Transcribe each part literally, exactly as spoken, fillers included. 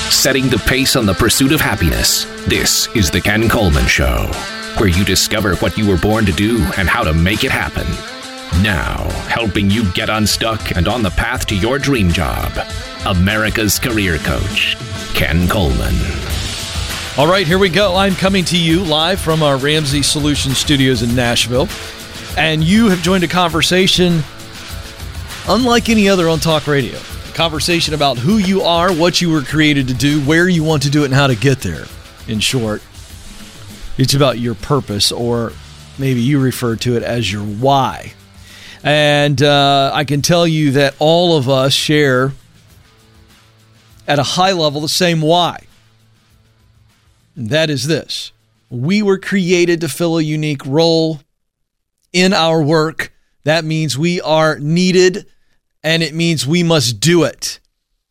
setting the pace on the pursuit of happiness. This is The Ken Coleman Show, where you discover what you were born to do and how to make it happen. Now, helping you get unstuck and on the path to your dream job, America's career coach, Ken Coleman. All right, here we go. I'm coming to you live from our Ramsey Solutions studios in Nashville, and you have joined a conversation unlike any other on talk radio. A conversation about who you are, what you were created to do, where you want to do it, and how to get there. In short, it's about your purpose, or maybe you refer to it as your why. And uh, I can tell you that all of us share, at a high level, the same why. And that is this. We were created to fill a unique role in our work. That means we are needed, and it means we must do it.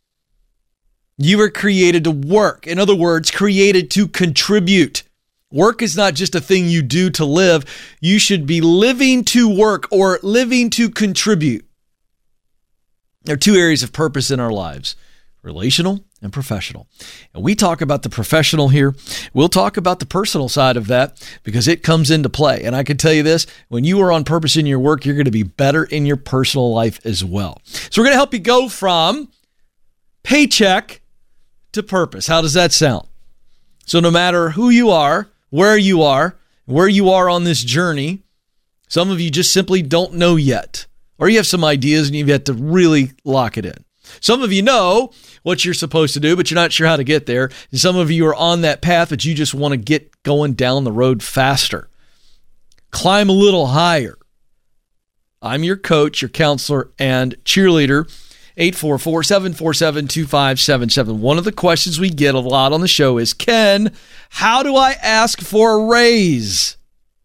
You were created to work. In other words, created to contribute. Work is not just a thing you do to live. You should be living to work or living to contribute. There are two areas of purpose in our lives: relational and professional. And we talk about the professional here. We'll talk about the personal side of that because it comes into play. And I can tell you this, when you are on purpose in your work, you're going to be better in your personal life as well. So we're going to help you go from paycheck to purpose. How does that sound? So no matter who you are, where you are, where you are on this journey, some of you just simply don't know yet. Or you have some ideas and you've yet to really lock it in. Some of you know what you're supposed to do, but you're not sure how to get there. And some of you are on that path, but you just want to get going down the road faster. Climb a little higher. I'm your coach, your counselor, and cheerleader. eight four four, seven four seven, two five seven seven. One of the questions we get a lot on the show is, Ken, how do I ask for a raise?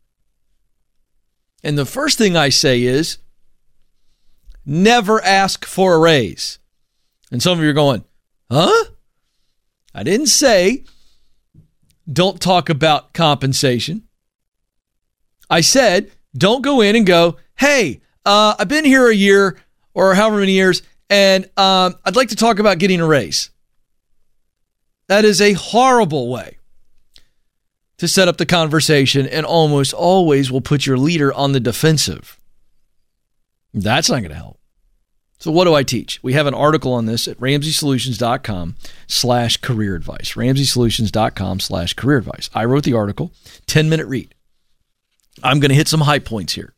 And the first thing I say is, never ask for a raise. And some of you are going, huh? I didn't say don't talk about compensation. I said don't go in and go, hey, uh, I've been here a year or however many years, and um, I'd like to talk about getting a raise. That is a horrible way to set up the conversation, and almost always will put your leader on the defensive. That's not going to help. So what do I teach? We have an article on this at ramseysolutions.com slash career advice. ramseysolutions.com slash career advice. I wrote the article, ten-minute read. I'm going to hit some high points here.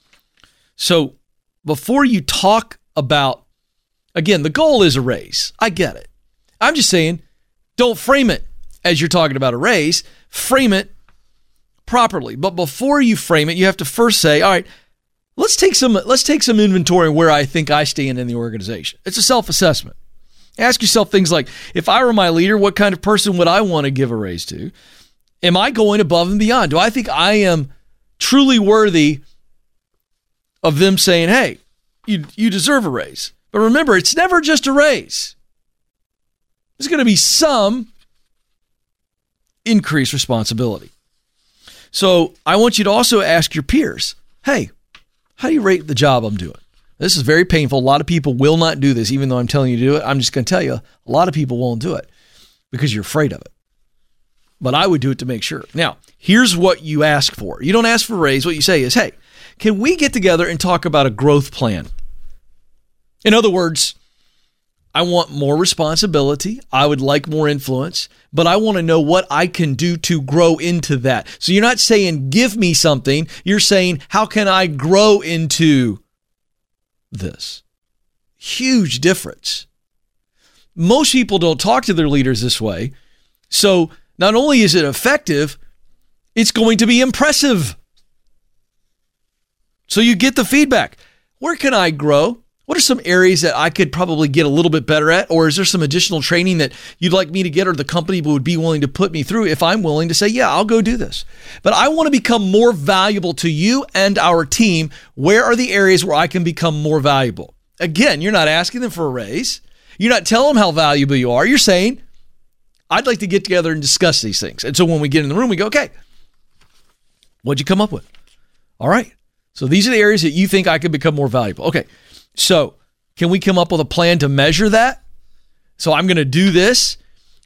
So before you talk about, again, the goal is a raise. I get it. I'm just saying, don't frame it as you're talking about a raise. Frame it properly. But before you frame it, you have to first say, all right, Let's take some let's take some inventory where I think I stand in the organization. It's a self-assessment. Ask yourself things like, if I were my leader, what kind of person would I want to give a raise to? Am I going above and beyond? Do I think I am truly worthy of them saying, hey, you, you deserve a raise? But remember, it's never just a raise. There's going to be some increased responsibility. So I want you to also ask your peers, hey, how do you rate the job I'm doing? This is very painful. A lot of people will not do this, even though I'm telling you to do it. I'm just going to tell you, a lot of people won't do it because you're afraid of it. But I would do it to make sure. Now, here's what you ask for. You don't ask for a raise. What you say is, hey, can we get together and talk about a growth plan? In other words, I want more responsibility. I would like more influence, but I want to know what I can do to grow into that. So you're not saying, give me something. You're saying, how can I grow into this? Huge difference. Most people don't talk to their leaders this way. So not only is it effective, it's going to be impressive. So you get the feedback. Where can I grow? What are some areas that I could probably get a little bit better at? Or is there some additional training that you'd like me to get or the company would be willing to put me through if I'm willing to say, yeah, I'll go do this. But I want to become more valuable to you and our team. Where are the areas where I can become more valuable? Again, you're not asking them for a raise. You're not telling them how valuable you are. You're saying, I'd like to get together and discuss these things. And so when we get in the room, we go, okay, what'd you come up with? All right. So these are the areas that you think I could become more valuable. Okay. So can we come up with a plan to measure that? So I'm going to do this.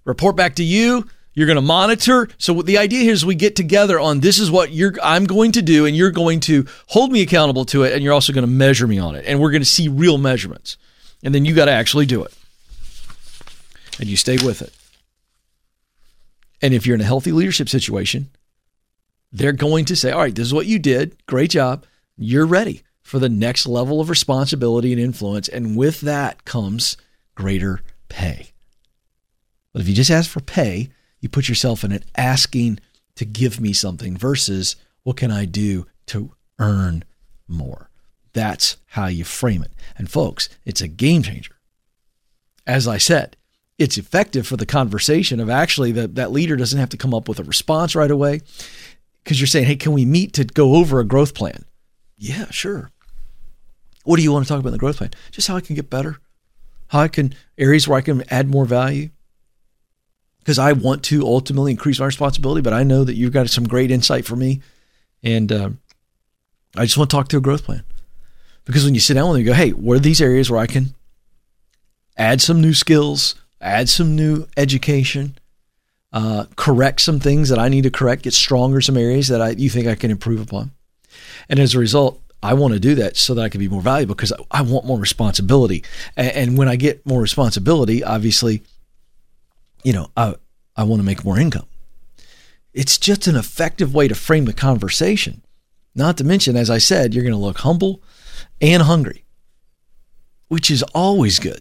report back to you. You're going to monitor. So the idea here is we get together on this is what you're I'm going to do, and you're going to hold me accountable to it, and you're also going to measure me on it. And we're going to see real measurements. And then you got to actually do it. And you stay with it. And if you're in a healthy leadership situation, they're going to say, all right, this is what you did. Great job. You're ready for the next level of responsibility and influence. And with that comes greater pay. But if you just ask for pay, you put yourself in an asking to give me something versus what can I do to earn more? That's how you frame it. And folks, it's a game changer. As I said, it's effective for the conversation of actually that that leader doesn't have to come up with a response right away because you're saying, hey, can we meet to go over a growth plan? Yeah, sure. What do you want to talk about in the growth plan? Just how I can get better, how I can, areas where I can add more value. Because I want to ultimately increase my responsibility, but I know that you've got some great insight for me. And uh, I just want to talk through a growth plan. Because when you sit down with them, you go, hey, what are these areas where I can add some new skills, add some new education, uh, correct some things that I need to correct, get stronger in some areas that I you think I can improve upon. And as a result, I want to do that so that I can be more valuable because I, I want more responsibility. And, and when I get more responsibility, obviously, you know, I, I want to make more income. It's just an effective way to frame the conversation. Not to mention, as I said, you're going to look humble and hungry, which is always good.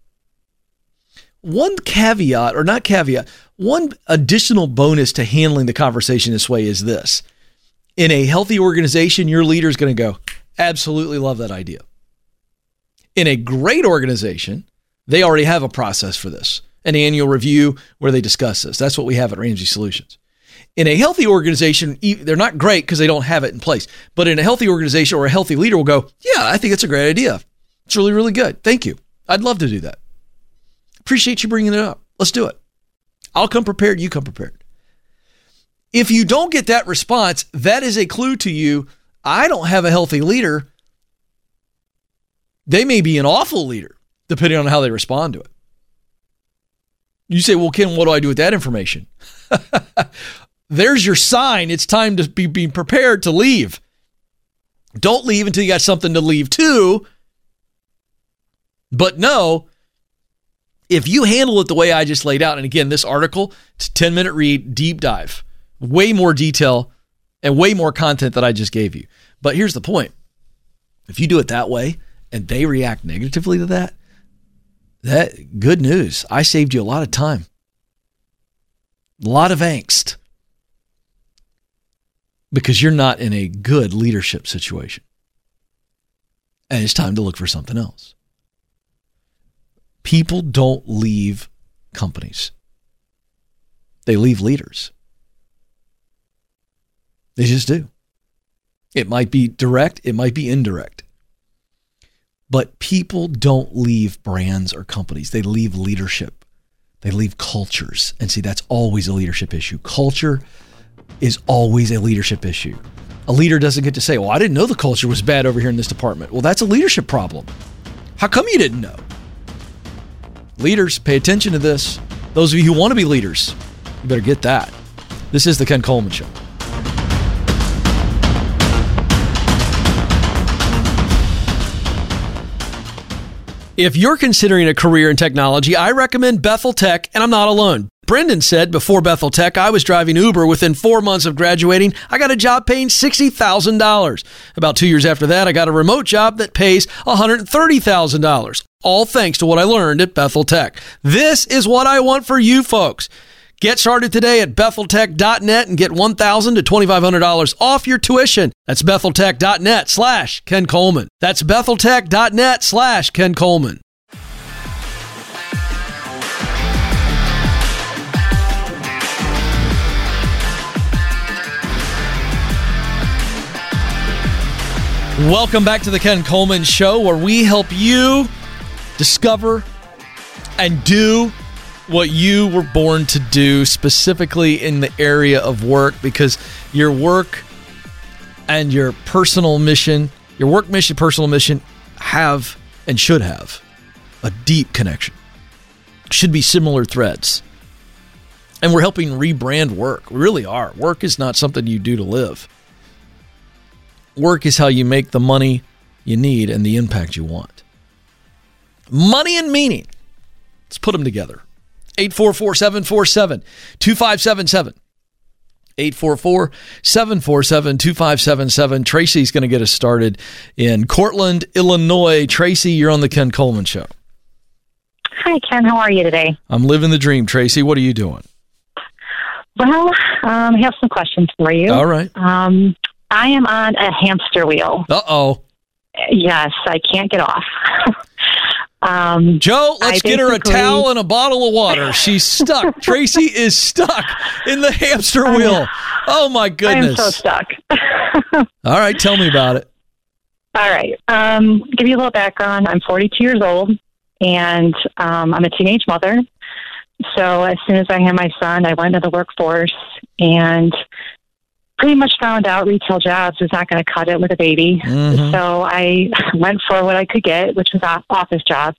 One caveat, or not caveat, one additional bonus to handling the conversation this way is this. In a healthy organization, your leader is going to go, absolutely love that idea. In a great organization, they already have a process for this. An annual review where they discuss this. That's what we have at Ramsey Solutions. In a healthy organization, they're not great because they don't have it in place. But in a healthy organization or a healthy leader will go, yeah, I think it's a great idea. It's really, really good. Thank you. I'd love to do that. Appreciate you bringing it up. Let's do it. I'll come prepared. You come prepared. If you don't get that response, that is a clue to you. I don't have a healthy leader. They may be an awful leader, depending on how they respond to it. You say, well, Ken, what do I do with that information? There's your sign. It's time to be, be prepared to leave. Don't leave until you got something to leave to. But no, if you handle it the way I just laid out, and again, this article, it's a ten-minute read, deep dive, way more detail and way more content that I just gave you. But here's the point. If you do it that way and they react negatively to that, That good news. I saved you a lot of time. A lot of angst. Because you're not in a good leadership situation. And it's time to look for something else. People don't leave companies. They leave leaders. They just do. It might be direct. It might be indirect. But people don't leave brands or companies. They leave leadership. They leave cultures. And see, that's always a leadership issue. Culture is always a leadership issue. A leader doesn't get to say, well, I didn't know the culture was bad over here in this department. Well, that's a leadership problem. How come you didn't know? Leaders, pay attention to this. Those of you who want to be leaders, you better get that. This is the Ken Coleman Show. If you're considering a career in technology, I recommend Bethel Tech, and I'm not alone. Brendan said before Bethel Tech, I was driving Uber. Within four months of graduating, I got a job paying sixty thousand dollars. About two years after that, I got a remote job that pays one hundred thirty thousand dollars. All thanks to what I learned at Bethel Tech. This is what I want for you folks. Get started today at bethel tech dot net and get one thousand dollars to twenty-five hundred dollars off your tuition. That's bethel tech dot net slash Ken Coleman. That's bethel tech dot net slash Ken Coleman. Welcome back to the Ken Coleman Show, where we help you discover and do what you were born to do, specifically in the area of work, because your work and your personal mission, your work mission, personal mission, have and should have a deep connection. Should be similar threads. And we're helping rebrand work. We really are. Work is not something you do to live. Work is how you make the money you need and the impact you want. Money and meaning. Let's put them together. eight four four, seven four seven, two five seven seven. eight four four, seven four seven, two five seven seven. Tracy's going to get us started in Cortland, Illinois. Tracy, you're on the Ken Coleman Show. Hi, Ken. How are you today? I'm living the dream. Tracy, what are you doing? Well, um, I have some questions for you. All right. Um, I am on a hamster wheel. Uh-oh. Yes, I can't get off. um, Joe, let's I get her a towel and a bottle of water. She's stuck. Tracy is stuck in the hamster wheel. Oh, my goodness. I'm so stuck. All right, tell me about it. All right. Um, give you a little background. I'm forty-two years old, and um, I'm a teenage mother. So as soon as I had my son, I went into the workforce and pretty much found out retail jobs was not going to cut it with a baby. Mm-hmm. So I went for what I could get, which was office jobs.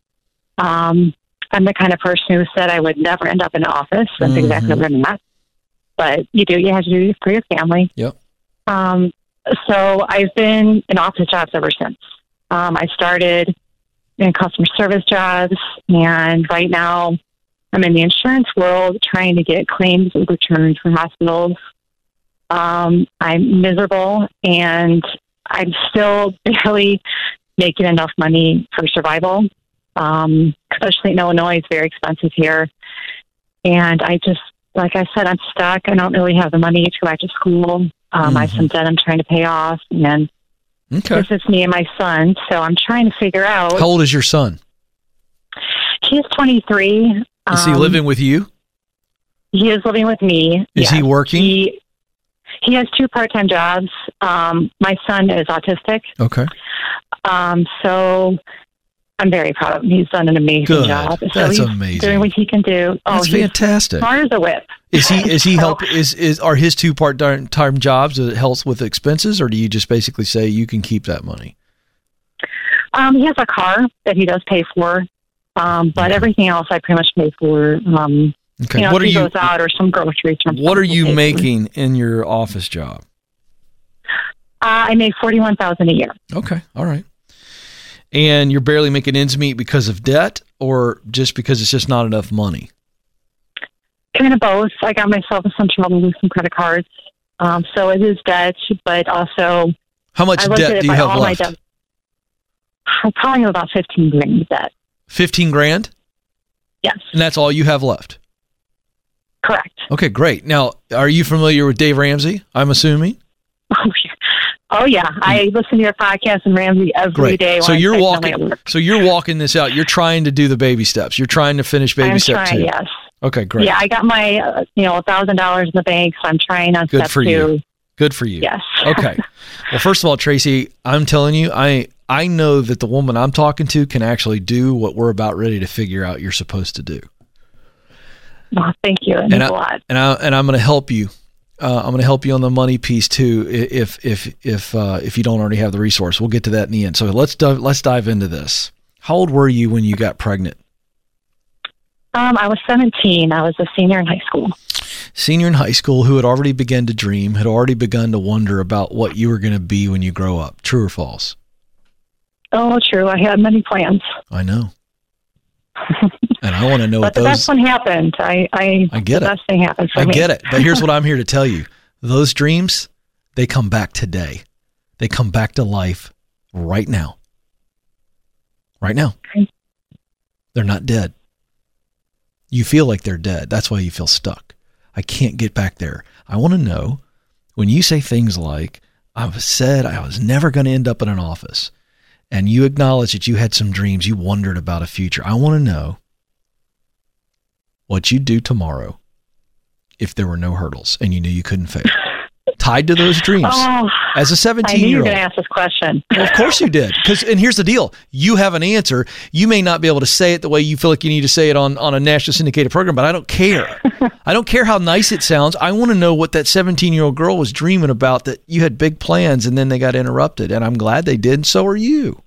Um, I'm the kind of person who said I would never end up in an office. That's mm-hmm. exactly what I'm not. But you do. You have to do it for your family. Yep. Um, so I've been in office jobs ever since. Um, I started in customer service jobs, and right now I'm in the insurance world trying to get claims returned from hospitals. Um, I'm miserable, and I'm still barely making enough money for survival, um, especially in Illinois. It's very expensive here. And I just, like I said, I'm stuck. I don't really have the money to go back to school. Um, mm-hmm. I have some debt I'm trying to pay off. And okay. This is me and my son, so I'm trying to figure out. How old is your son? He's twenty-three. Is he um, living with you? He is living with me. Is yes. he working? He, he has two part-time jobs. Um, my son is autistic. Okay. Um, so I'm very proud of him. He's done an amazing Good. job. So That's he's amazing. doing what he can do. Oh, That's he's fantastic. Smart as a whip. Is he? Is he so, help? Is is are his two part-time jobs? Does it help with expenses, or do you just basically say you can keep that money? Um, he has a car that he does pay for. Um, but everything else I pretty much pay for. Um, okay. You know, what if are he you? goes out or some groceries. What are you making in your office job? Uh, I make forty-one thousand a year. Okay. All right. And you're barely making ends meet because of debt, or just because it's just not enough money? Kind of both. I got myself in some trouble with some credit cards, um, so it is debt, but also. How much debt do you have left? Debt, I probably have about fifteen grand in debt. Fifteen grand? Yes. And that's all you have left? Correct. Okay, great. Now, are you familiar with Dave Ramsey, I'm assuming? Oh, yeah. Oh, yeah. I listen to your podcast and Ramsey every great. day. So you're walking. So you're walking this out. You're trying to do the baby steps. You're trying to finish baby I'm step trying, two. Yes. Okay, great. Yeah, I got my uh, you know a thousand dollars in the bank, so I'm trying on Good step for two. you. Good for you. Yes. Okay. Well, first of all, Tracy, I'm telling you, I I know that the woman I'm talking to can actually do what we're about ready to figure out you're supposed to do. Well, thank you. It means and I, a lot. And I and I'm going to help you. Uh, I'm going to help you on the money piece too. If if if uh, if you don't already have the resource, we'll get to that in the end. So let's dive, let's dive into this. How old were you when you got pregnant? Um, I was seventeen. I was a senior in high school. Senior in high school, who had already begun to dream, had already begun to wonder about what you were going to be when you grow up. True or false? Oh, true. I had many plans. I know. And I want to know but what the those... best one happened. I, I, I get the it. The best thing happened for I me. get it. But here's what I'm here to tell you. Those dreams, they come back today. They come back to life right now. Right now. Okay. They're not dead. You feel like they're dead. That's why you feel stuck. I can't get back there. I want to know, when you say things like, I was said I was never going to end up in an office, and you acknowledge that you had some dreams, you wondered about a future. I want to know what you'd do tomorrow if there were no hurdles and you knew you couldn't fail. Tied to those dreams. Oh, as a seventeen-year-old. I knew you were going to ask this question. Well, of course you did. Because, and here's the deal. You have an answer. You may not be able to say it the way you feel like you need to say it on, on a national syndicated program, but I don't care. I don't care how nice it sounds. I want to know what that seventeen-year-old girl was dreaming about, that you had big plans and then they got interrupted. And I'm glad they did, and so are you.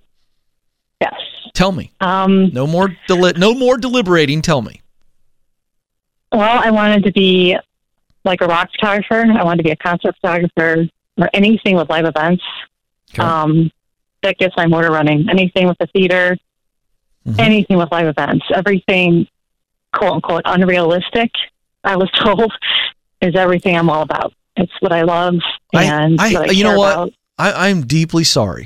Yes. Tell me. Um, no more deli- No more deliberating. Tell me. Well, I wanted to be like a rock photographer. I wanted to be a concert photographer or anything with live events. Okay. Um, that gets my motor running. Anything with the theater, mm-hmm. anything with live events, everything, quote unquote, unrealistic, I was told, is everything I'm all about. It's what I love. And I, I, what I you care know what? about. I, I'm deeply sorry.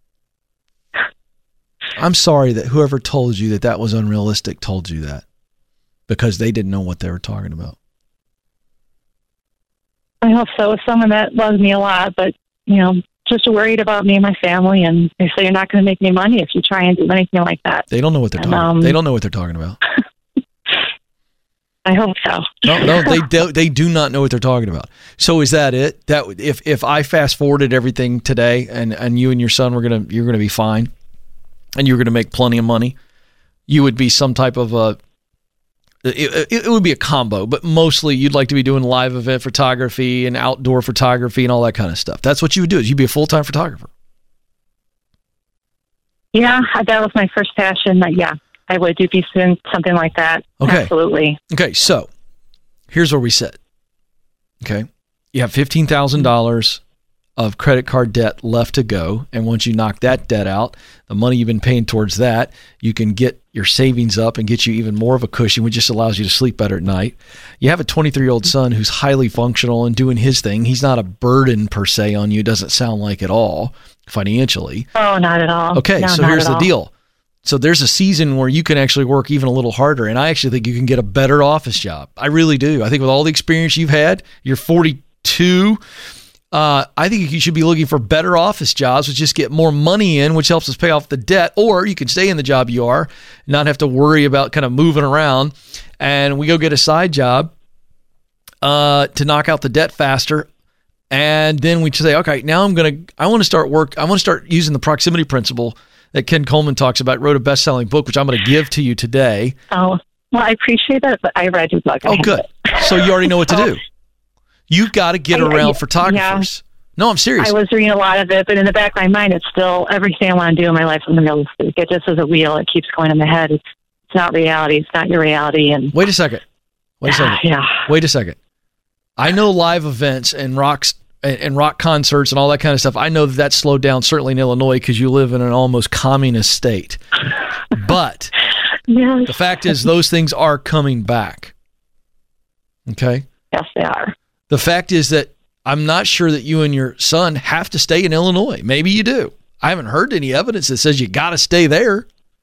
I'm sorry that whoever told you that that was unrealistic told you that, because they didn't know what they were talking about. I hope so. It's someone that loves me a lot, but, you know, just worried about me and my family, and they say you're not going to make any money if you try and do anything like that. They don't know what they're and, talking. Um, they don't know what they're talking about. I hope so. No, no, they do, they do not know what they're talking about. So is that it? That if if I fast forwarded everything today, and, and you and your son were gonna you're gonna be fine, and you're gonna make plenty of money, you would be some type of a. It, it, it would be a combo, but mostly you'd like to be doing live event photography and outdoor photography and all that kind of stuff. That's what you would do. Is you'd be a full time photographer. Yeah, that was my first passion. That yeah, I would do be doing something like that. Okay. Absolutely. Okay, so here's where we sit. Okay, you have fifteen thousand dollars of credit card debt left to go, and once you knock that debt out, the money you've been paying towards that, you can get your savings up and get you even more of a cushion, which just allows you to sleep better at night. You have a twenty-three-year-old son who's highly functional and doing his thing. He's not a burden per se on you. It doesn't sound like at all financially. Oh, not at all. Okay, no, so here's the all. deal. So there's a season where you can actually work even a little harder, and I actually think you can get a better office job. I really do. I think with all the experience you've had, you're forty-two. Uh, I think you should be looking for better office jobs, which just get more money in, which helps us pay off the debt. Or you can stay in the job you are, not have to worry about kind of moving around, and we go get a side job uh, to knock out the debt faster. And then we say, okay, now I'm going to, I want to start work. I want to start using the proximity principle that Ken Coleman talks about. Wrote a best-selling book, which I'm going to give to you today. Oh, well, I appreciate that, but I read your book. Oh, good. So you already know what to do. You've got to get I, around I, photographers. Yeah. No, I'm serious. I was reading a lot of it, but in the back of my mind, it's still everything I want to do in my life is unrealistic. It just is a wheel. It keeps going in my head. It's it's not reality. It's not your reality. And wait a second. Wait a second. Yeah. Wait a second. I know live events and rocks and, and rock concerts and all that kind of stuff. I know that that's slowed down, certainly in Illinois, because you live in an almost communist state. But yes. The fact is, those things are coming back. Okay? Yes, they are. The fact is that I'm not sure that you and your son have to stay in Illinois. Maybe you do. I haven't heard any evidence that says you got to stay there.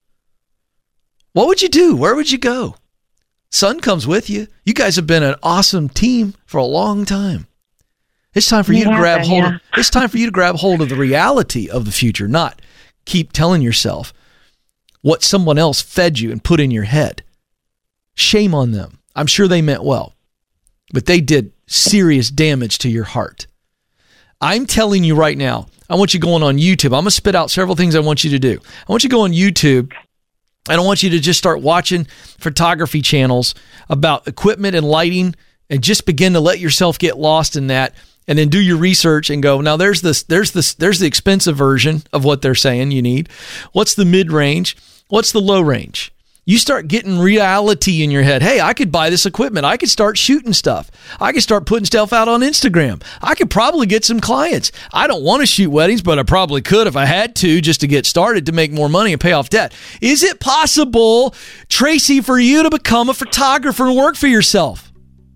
What would you do? Where would you go? Son comes with you. You guys have been an awesome team for a long time. It's time for you, you to grab been, hold yeah. of, it's time for you to grab hold of the reality of the future, not keep telling yourself what someone else fed you and put in your head. Shame on them. I'm sure they meant well, but they did serious damage to your heart. I'm telling you right now, I want you going on YouTube. I'm going to spit out several things I want you to do. I want you to go on YouTube, and I want you to just start watching photography channels about equipment and lighting, and just begin to let yourself get lost in that, and then do your research and go, now there's this, there's this, there's the expensive version of what they're saying you need. What's the mid-range? What's the low range? You start getting reality in your head. Hey, I could buy this equipment. I could start shooting stuff. I could start putting stuff out on Instagram. I could probably get some clients. I don't want to shoot weddings, but I probably could if I had to, just to get started, to make more money and pay off debt. Is it possible, Tracy, for you to become a photographer and work for yourself?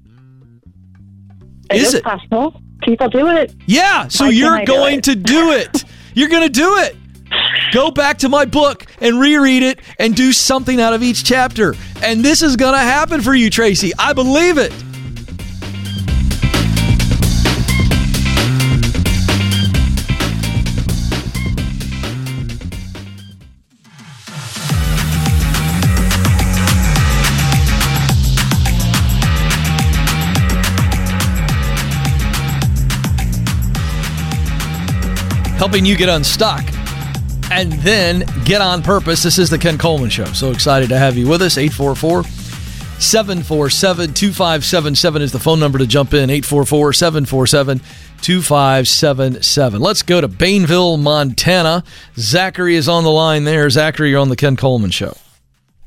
It is, is it possible? People do it. Yeah, so Why you're going to do it. You're going to do it. Go back to my book and reread it and do something out of each chapter. And this is going to happen for you, Tracy. I believe it. Helping you get unstuck and then get on purpose. This is the Ken Coleman Show. So excited to have you with us. eight four four, seven four seven, two five seven seven is the phone number to jump in. eight four four, seven four seven, two five seven seven. Let's go to Bainville, Montana. Zachary is on the line there. Zachary, you're on the Ken Coleman Show.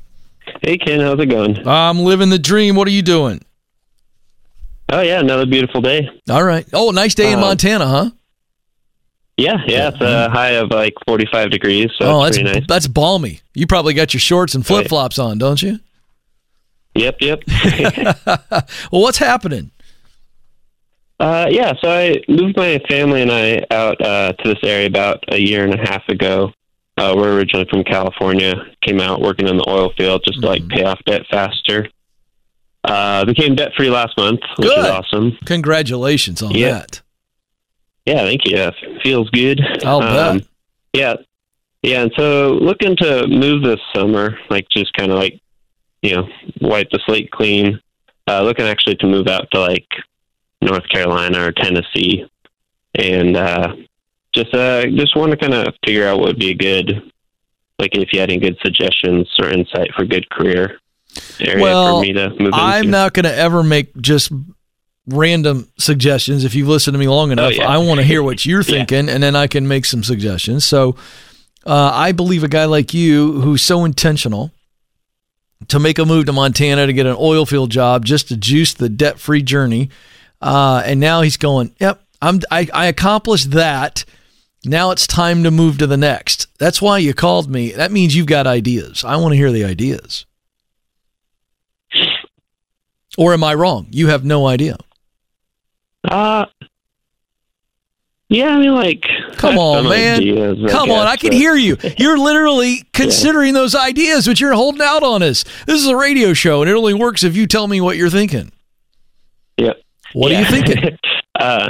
Hey, Ken, how's it going? I'm living the dream. What are you doing? Oh, yeah, another beautiful day. All right. Oh, nice day in Um, Montana, huh? Yeah, yeah, it's a high of like forty-five degrees, so Oh, it's that's pretty nice. that's balmy. You probably got your shorts and flip-flops on, don't you? Yep, yep. Well, what's happening? uh, yeah, so I moved my family and I out uh, to this area about a year and a half ago. Uh, we're originally from California, came out working in the oil field just to like pay off debt faster. Uh, became debt-free last month, which Good. is awesome. Congratulations on Yeah. that. Yeah, thank you. Yeah, feels good. I'll bet. Yeah, yeah, and so looking to move this summer, like just kind of like, you know, wipe the slate clean. Uh, looking actually to move out to like North Carolina or Tennessee, and uh, just uh, just want to kind of figure out what would be a good, like if you had any good suggestions or insight for good career area Well, for me to move I'm into. not going to ever make just random suggestions. If you've listened to me long enough, Oh, yeah. I want to hear what you're Yeah. thinking, and then I can make some suggestions. So uh, I believe a guy like you who's so intentional to make a move to Montana to get an oil field job just to juice the debt-free journey, uh, and now he's going, yep, I'm, I, I accomplished that. Now it's time to move to the next. That's why you called me. That means you've got ideas. I want to hear the ideas. Or am I wrong? You have no idea. Uh, yeah, I mean, like, Come I've on, some man. ideas, I Come on, guess, I can but- hear you. You're literally considering those ideas, but you're holding out on us. This is a radio show, and it only works if you tell me what you're thinking. Yep. What Yeah. are you thinking? uh,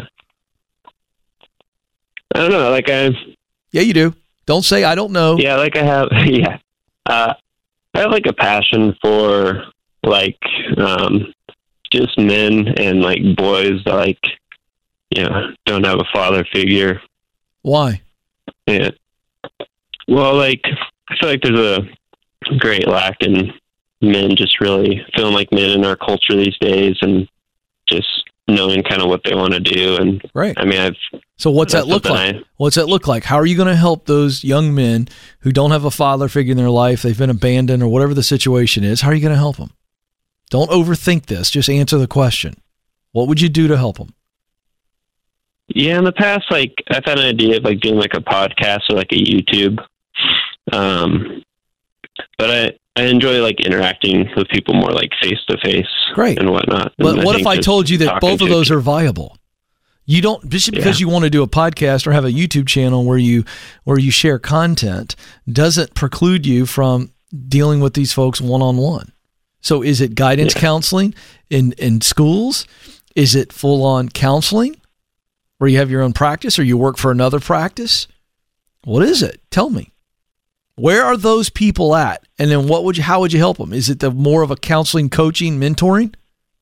I don't know. Like I, Yeah, you do. Don't say I don't know. yeah, like I have, yeah. Uh, I have like a passion for like um, just men and like boys that like, you know, don't have a father figure. Why? Yeah. Well, like I feel like there's a great lack in men just really feeling like men in our culture these days, and just knowing kind of what they want to do. And Right. I mean, I've So what's that that's look something like? I- What's that look like? How are you going to help those young men who don't have a father figure in their life, they've been abandoned or whatever the situation is? How are you going to help them? Don't overthink this. Just answer the question. What would you do to help them? Yeah, in the past, like I've had an idea of like doing like a podcast or like a YouTube. Um, but I, I enjoy like interacting with people more like face to face, Great. and whatnot. But And what if think I just told you that talking both of to those people- are viable? You don't just because Yeah. you want to do a podcast or have a YouTube channel where you where you share content doesn't preclude you from dealing with these folks one on one. So is it guidance Yeah. counseling in in schools? Is it full on counseling where you have your own practice or you work for another practice? What is it? Tell me. Where are those people at? And then what would you how would you help them? Is it the more of a counseling, coaching, mentoring?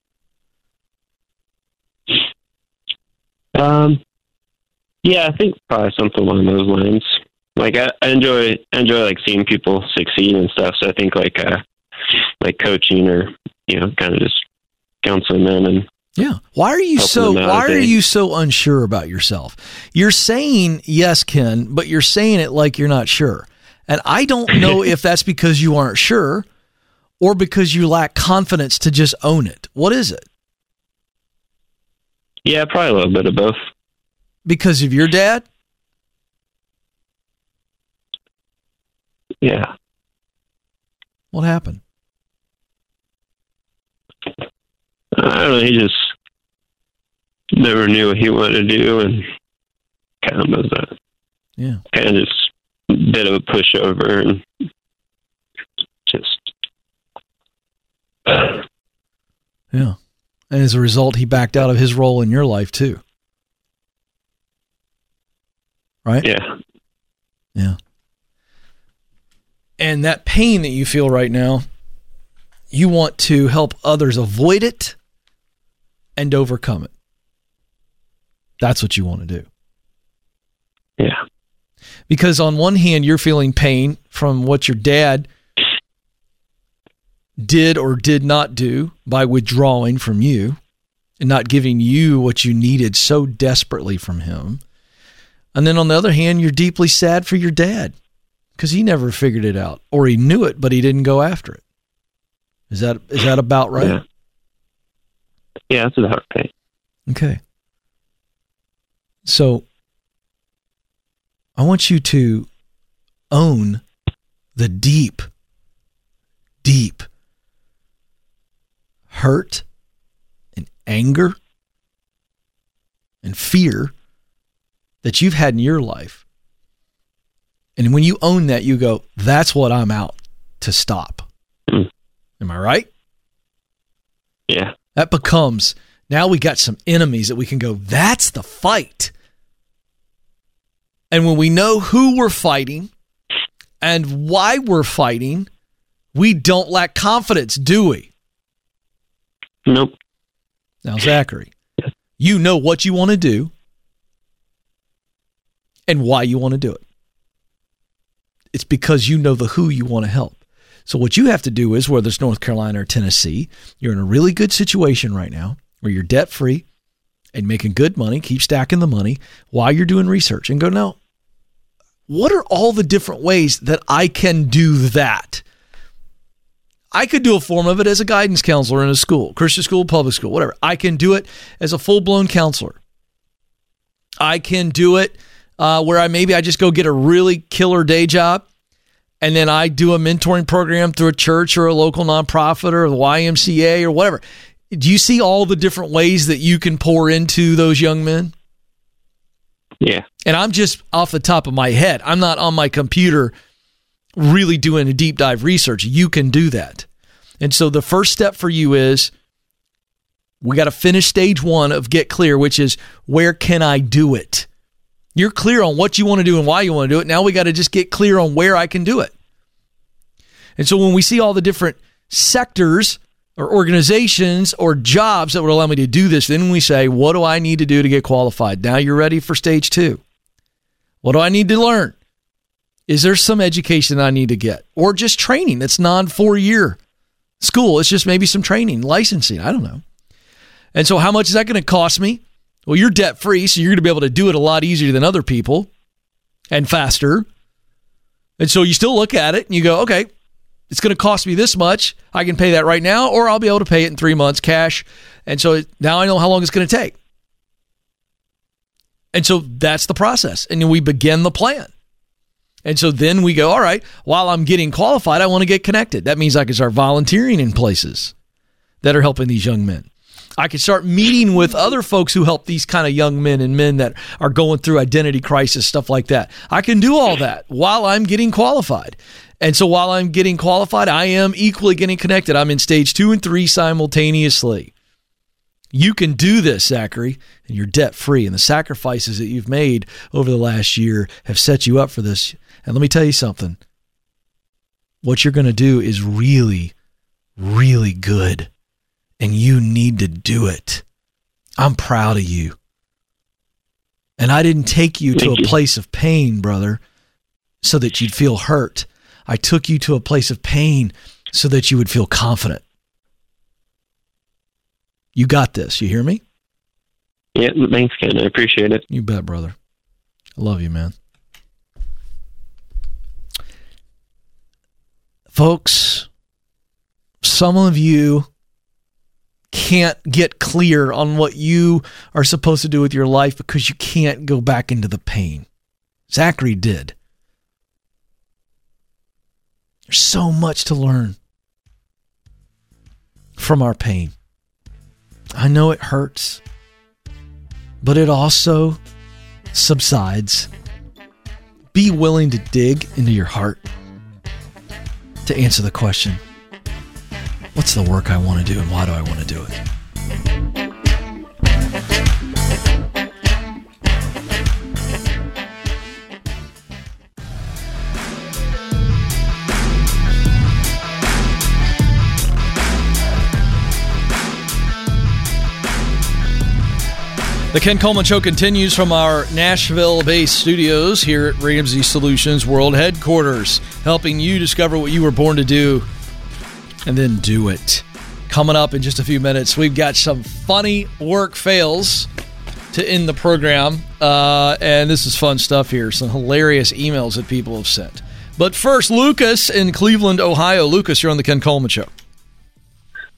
Um, yeah, I think probably something along those lines. Like I, I enjoy I enjoy like seeing people succeed and stuff. So I think like uh, like coaching or you know kind of just counseling them and Yeah. Why are you helping so them out why if are they- you so unsure about yourself? You're saying yes, Ken, but you're saying it like you're not sure. And I don't know if that's because you aren't sure or because you lack confidence to just own it. What is it? yeah, probably a little bit of both. Because of your dad? Yeah. What happened? I don't know. He just never knew what he wanted to do, and kind of was a Yeah. kind of just a bit of a pushover, and just Yeah. And as a result, he backed out of his role in your life too. Right? yeah, Yeah. And that pain that you feel right now, you want to help others avoid it and overcome it. That's what you want to do. yeah, Because on one hand, you're feeling pain from what your dad did or did not do by withdrawing from you and not giving you what you needed so desperately from him. And then on the other hand, you're deeply sad for your dad because he never figured it out, or he knew it, but he didn't go after it. Is that is that about right? Yeah, yeah that's about right. Okay. So I want you to own the deep, deep hurt and anger and fear that you've had in your life. And when you own that, you go, that's what I'm out to stop. Mm. Am I right? Yeah. That becomes, now we got some enemies that we can go, that's the fight. And when we know who we're fighting and why we're fighting, we don't lack confidence, do we? Nope. Now, Zachary, you know what you want to do and why you want to do it. It's because you know the who you want to help. So what you have to do is, whether it's North Carolina or Tennessee, you're in a really good situation right now where you're debt-free and making good money, keep stacking the money while you're doing research and go, no, what are all the different ways that I can do that? I could do a form of it as a guidance counselor in a school, Christian school, public school, whatever. I can do it as a full-blown counselor. I can do it uh, where I maybe I just go get a really killer day job, and then I do a mentoring program through a church or a local nonprofit or the Y M C A or whatever. Do you see all the different ways that you can pour into those young men? Yeah. And I'm just off the top of my head. I'm not on my computer really doing a deep dive research. You can do that. And so the first step for you is we got to finish stage one of get clear, which is where can I do it? You're clear on what you want to do and why you want to do it. Now we got to just get clear on where I can do it. And so when we see all the different sectors or organizations or jobs that would allow me to do this, then we say, what do I need to do to get qualified? Now you're ready for stage two. What do I need to learn? Is there some education I need to get? Or just training that's non-four-year school. It's just maybe some training, licensing. I don't know. And so how much is that going to cost me? Well, you're debt-free, so you're going to be able to do it a lot easier than other people and faster. And so you still look at it and you go, okay, it's going to cost me this much. I can pay that right now, or I'll be able to pay it in three months cash. And so now I know how long it's going to take. And so that's the process. And then we begin the plan. And so then we go, all right, while I'm getting qualified, I want to get connected. That means I can start volunteering in places that are helping these young men. I can start meeting with other folks who help these kind of young men and men that are going through identity crisis, stuff like that. I can do all that while I'm getting qualified. And so while I'm getting qualified, I am equally getting connected. I'm in stage two and three simultaneously. You can do this, Zachary, and you're debt-free. And the sacrifices that you've made over the last year have set you up for this. And let me tell you something. What you're going to do is really, really good. And you need to do it. I'm proud of you. And I didn't take you to a place of pain, brother, so that you'd feel hurt. I took you to a place of pain so that you would feel confident. You got this. You hear me? Yeah, thanks, Ken. I appreciate it. You bet, brother. I love you, man. Folks, some of you can't get clear on what you are supposed to do with your life because you can't go back into the pain. Zachary did. There's so much to learn from our pain. I know it hurts, but it also subsides. Be willing to dig into your heart to answer the question, what's the work I want to do and why do I want to do it? The Ken Coleman Show continues from our Nashville-based studios here at Ramsey Solutions World Headquarters, helping you discover what you were born to do and then do it. Coming up in just a few minutes, we've got some funny work fails to end the program, uh, and this is fun stuff here, some hilarious emails that people have sent. But first, Lucas in Cleveland, Ohio. Lucas, you're on the Ken Coleman Show.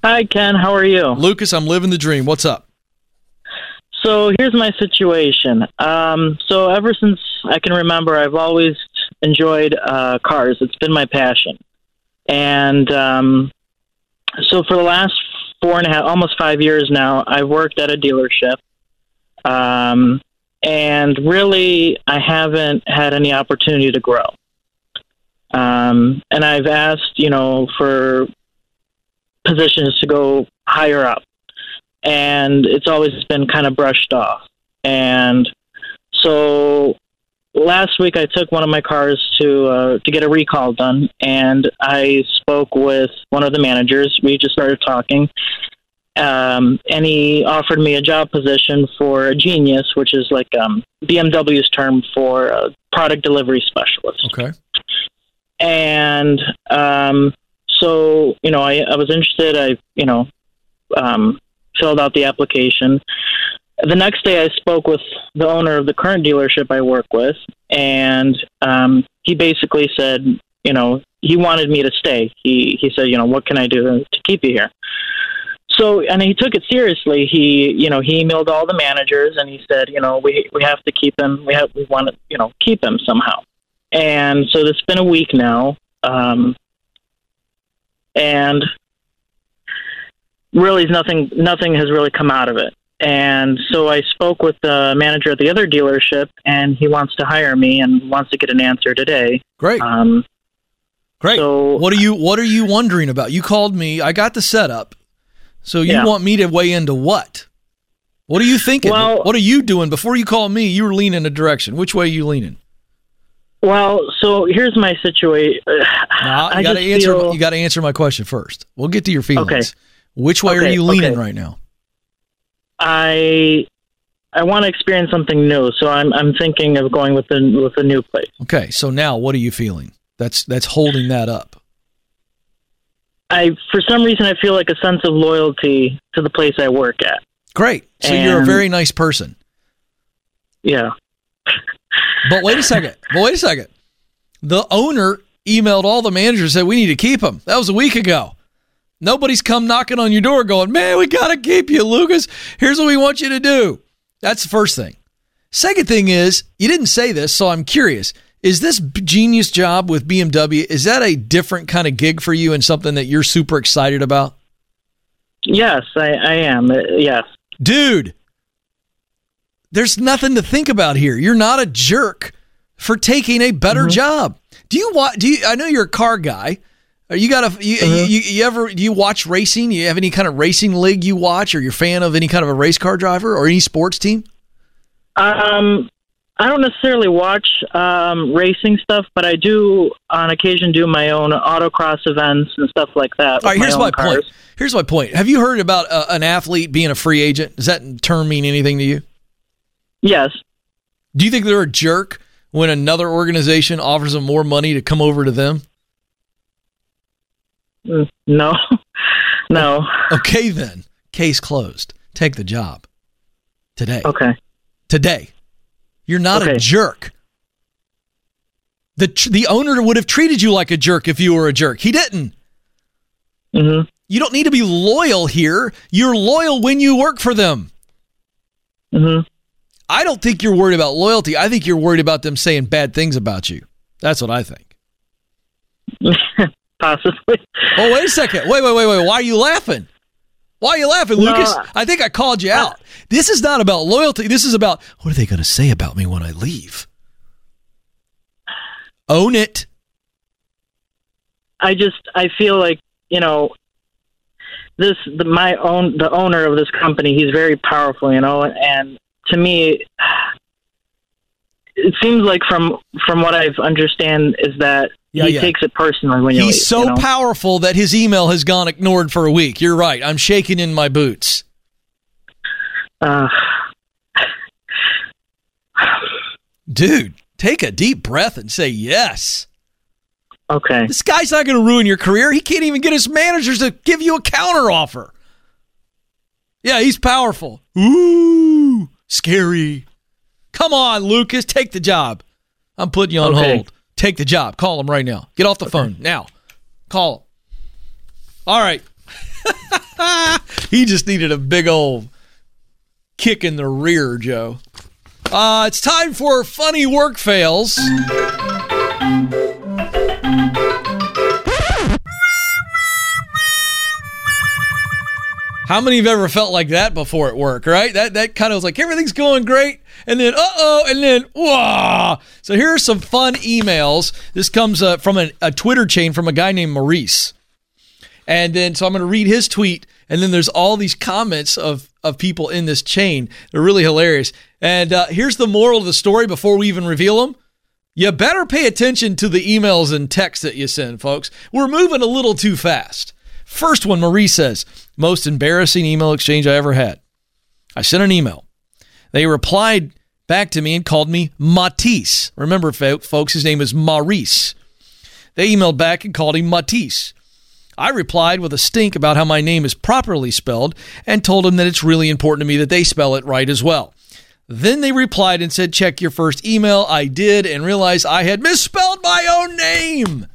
Hi, Ken. How are you? Lucas, I'm living the dream. What's up? So here's my situation. Um, so ever since I can remember, I've always enjoyed uh, cars. It's been my passion. And um, so for the last four and a half, almost five years now, I've worked at a dealership. Um, and really, I haven't had any opportunity to grow. Um, and I've asked, you know, for positions to go higher up. And it's always been kind of brushed off. And so last week I took one of my cars to uh, to get a recall done, and I spoke with one of the managers. We just started talking, um, and he offered me a job position for a Genius, which is like um, B M W's term for a product delivery specialist. Okay. And um, so, you know, I, I was interested. I, you know, um, filled out the application. The next day I spoke with the owner of the current dealership I work with, and um, he basically said, you know, he wanted me to stay. He he said, you know, what can I do to keep you here? So, and he took it seriously. He, you know, he emailed all the managers, and he said, you know, we we have to keep him. We have we want to, you know, keep him somehow. And so it's been a week now, um, and really nothing nothing has really come out of it. And so I spoke with the manager at the other dealership, and he wants to hire me and wants to get an answer today. Great. Um, Great. So what are you What are you wondering about? You called me. I got the setup. So you Yeah. want me to weigh into what? What are you thinking? Well- what are you doing? Before you call me, you were leaning a direction. Which way are you leaning? Well, so here's my situation. No, I you got to just answer. feel- You got to answer my question first. We'll get to your feelings. Okay. Which way are Okay, you leaning okay. right now? I I want to experience something new, so I'm I'm thinking of going with the with a new place. Okay. So now, what are you feeling? That's that's holding that up. I for some reason I feel like a sense of loyalty to the place I work at. Great. So you're a And- very nice person. Yeah. But wait a second. But wait a second. The owner emailed all the managers and said, we need to keep him. That was a week ago. Nobody's come knocking on your door going, man, we got to keep you, Lucas. Here's what we want you to do. That's the first thing. Second thing is, you didn't say this, so I'm curious. Is this Genius job with B M W, is that a different kind of gig for you and something that you're super excited about? Yes, I, I am. Uh, Yes. Dude, there's nothing to think about here. You're not a jerk for taking a better Mm-hmm. job. Do you watch? Do you? I know you're a car guy. Are you got a? You, Mm-hmm. you, you ever? Do you watch racing? Do you have any kind of racing league you watch, or you're a fan of any kind of a race car driver or any sports team? Um, I don't necessarily watch um, racing stuff, but I do on occasion do my own autocross events and stuff like that. All right, with here's my my own cars. point. Here's my point. Have you heard about uh, an athlete being a free agent? Does that term mean anything to you? Yes. Do you think they're a jerk when another organization offers them more money to come over to them? Mm, No. No. Okay, then. Case closed. Take the job. Today. Okay. Today. You're not a Okay. jerk. The the owner would have treated you like a jerk if you were a jerk. He didn't. Mm-hmm. You don't need to be loyal here. You're loyal when you work for them. Mm-hmm. I don't think you're worried about loyalty. I think you're worried about them saying bad things about you. That's what I think. Possibly. Oh, wait a second. Wait, wait, wait, wait. Why are you laughing? Why are you laughing, No, Lucas? I think I called you out. This is not about loyalty. This is about, what are they going to say about me when I leave? Own it. I just I feel like, you know, this the, my own the owner of this company, he's very powerful, you know, and to me it seems like from from what I've understand is that Yeah, he yeah. takes it personally when you He's leave, so you know? powerful that his email has gone ignored for a week. You're right. I'm shaking in my boots. Uh, Dude, take a deep breath and say yes. okay. This guy's not going to ruin your career. He can't even get his managers to give you a counter offer. Yeah, he's powerful. Ooh, scary. Come on, Lucas, take the job. I'm putting you on Okay. hold. Take the job. Call him right now. Get off the phone now. Call him. All right. He just needed a big old kick in the rear, Joe. Uh, it's time for funny work fails. How many have ever felt like that before at work, right? That that kind of was like, everything's going great, and then, uh-oh, and then, whoa. So here are some fun emails. This comes uh, from a, a Twitter chain from a guy named Maurice. And then, so I'm going to read his tweet, and then there's all these comments of, of people in this chain. They're really hilarious. And uh, here's the moral of the story before we even reveal them. You better pay attention to the emails and texts that you send, folks. We're moving a little too fast. First one, Maurice says, most embarrassing email exchange I ever had. I sent an email. They replied back to me and called me Matisse. Remember, folks, his name is Maurice. They emailed back and called him Matisse. I replied with a stink about how my name is properly spelled and told him that it's really important to me that they spell it right as well. Then they replied and said, check your first email. I did and realized I had misspelled my own name.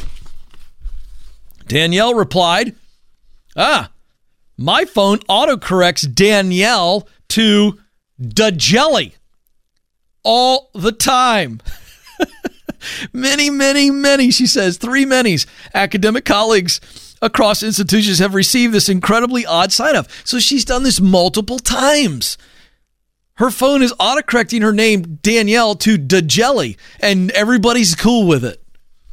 Danielle replied, ah, my phone autocorrects Danielle to DeJelly all the time. Many, many, many, she says, three manys. Academic colleagues across institutions have received this incredibly odd sign-off. So she's done this multiple times. Her phone is autocorrecting her name, Danielle, to DeJelly, and everybody's cool with it.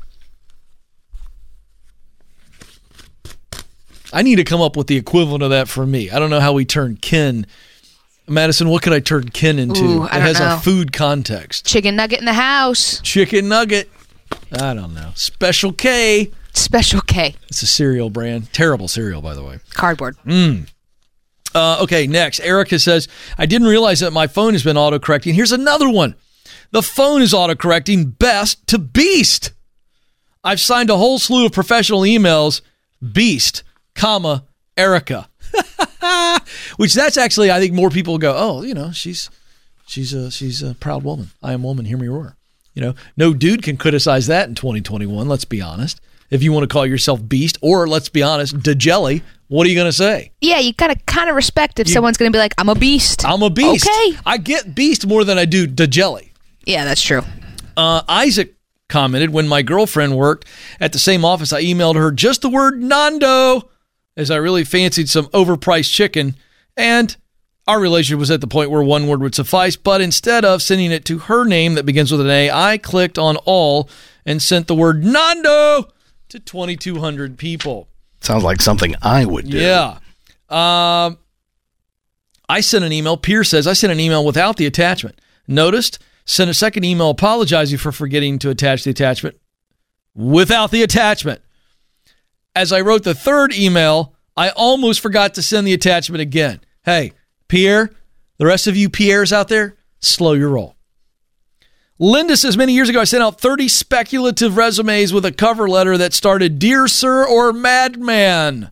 I need to come up with the equivalent of that for me. I don't know how we turn Ken. Madison, what could I turn Ken into? Ooh, it I don't has know. a food context. Chicken nugget in the house. Chicken nugget. I don't know. Special K. Special K. It's a cereal brand. Terrible cereal, by the way. Cardboard. Mm. Uh, okay, next. Erica says, I didn't realize that my phone has been autocorrecting. Here's another one. The phone is autocorrecting best to beast. I've signed a whole slew of professional emails. Beast, comma, Erica. Which that's actually, I think more people go, oh, you know, she's she's a she's a proud woman. I am woman, hear me roar. You know, no dude can criticize that in twenty twenty-one, let's be honest. If you want to call yourself Beast, or let's be honest, DeJelly, what are you going to say? Yeah, you gotta kind of respect if You- someone's going to be like, I'm a beast. I'm a beast. Okay. I get Beast more than I do DeJelly. Yeah, that's true. Uh, Isaac commented, when my girlfriend worked at the same office, I emailed her just the word Nando, as I really fancied some overpriced chicken, and our relationship was at the point where one word would suffice, but instead of sending it to her name that begins with an A, I clicked on all and sent the word Nando to twenty-two hundred people. Sounds like something I would do. Yeah. Um, I sent an email. Pierce says, I sent an email without the attachment. Noticed? Sent a second email apologizing for forgetting to attach the attachment without the attachment. As I wrote the third email, I almost forgot to send the attachment again. Hey, Pierre, the rest of you Pierres out there, slow your roll. Linda says, many years ago, I sent out thirty speculative resumes with a cover letter that started, Dear Sir or Madman.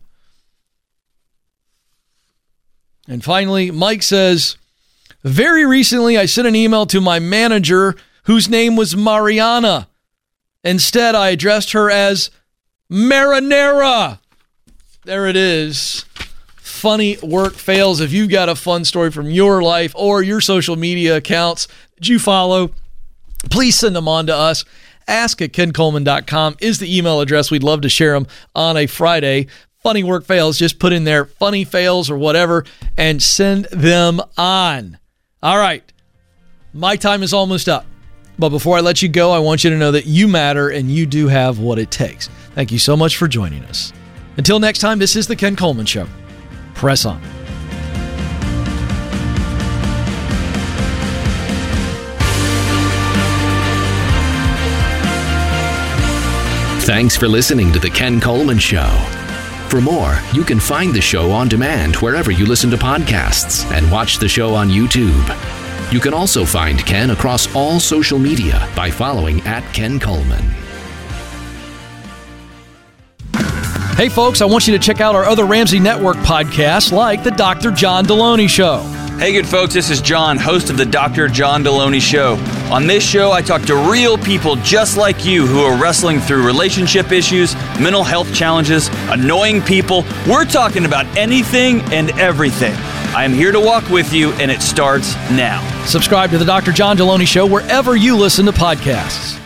And finally, Mike says, very recently, I sent an email to my manager whose name was Mariana. Instead, I addressed her as Marinara. There it is. Funny work fails. If you've got a fun story from your life or your social media accounts that you follow, please send them on to us. Ask at ken coleman dot com is the email address. We'd love to share them on a Friday. Funny work fails. Just put in there funny fails or whatever and send them on. All right. My time is almost up. But before I let you go, I want you to know that you matter and you do have what it takes. Thank you so much for joining us. Until next time, this is The Ken Coleman Show. Press on. Thanks for listening to The Ken Coleman Show. For more, you can find the show on demand wherever you listen to podcasts and watch the show on YouTube. You can also find Ken across all social media by following at Ken Coleman. Hey, folks, I want you to check out our other Ramsey Network podcasts like The Doctor John Deloney Show. Hey, good folks, this is John, host of The Doctor John Deloney Show. On this show, I talk to real people just like you who are wrestling through relationship issues, mental health challenges, annoying people. We're talking about anything and everything. I am here to walk with you, and it starts now. Subscribe to the Doctor John Deloney Show wherever you listen to podcasts.